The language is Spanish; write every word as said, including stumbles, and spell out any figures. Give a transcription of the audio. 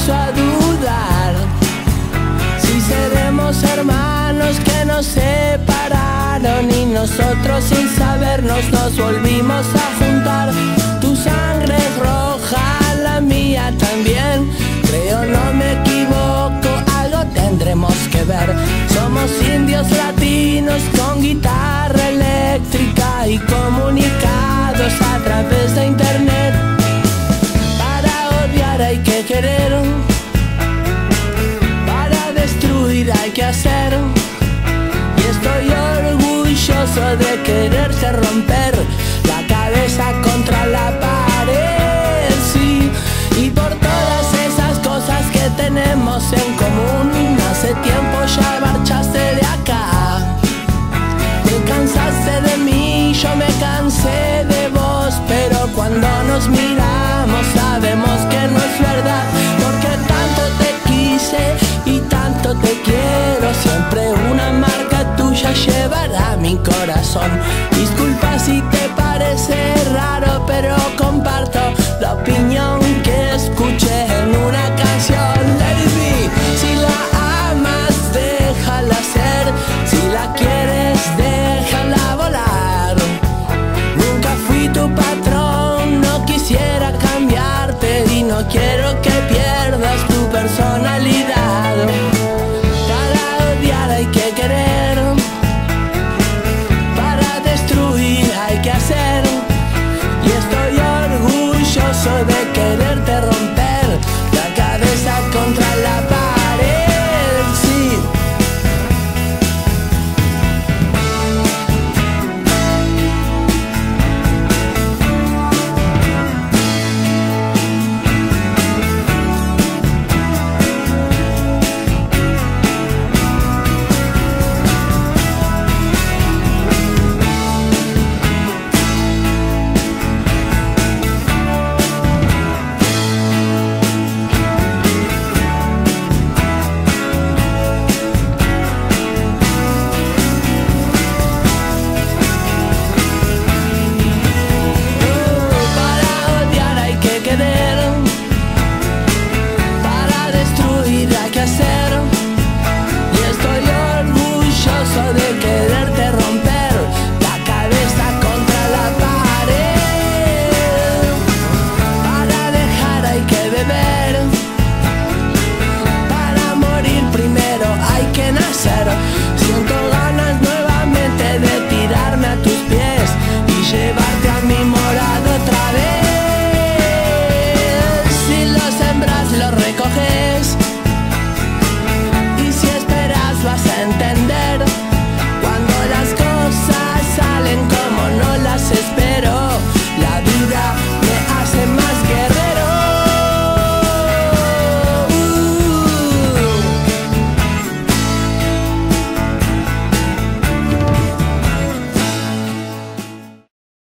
puso a dudar si seremos hermanos que nos separaron, y nosotros sin sabernos nos volvimos a juntar. Tu sangre es roja, la mía también, creo no me equivoco, algo tendremos que ver. Somos indios latinos con guitarra eléctrica y comunicados a través de internet. Para odiar hay que querer, para destruir hay que hacer, y estoy orgulloso de quererte romper la cabeza contra la pared, sí. Y por todas esas cosas que tenemos en común, hace tiempo ya marchaste de acá. Te cansaste de mí, yo me cansé de vos, pero cuando nos miramos sabemos que no es verdad, porque tanto te quise y tanto te quiero, siempre una marca tuya llevará mi corazón. Disculpa si te parece raro, pero comparto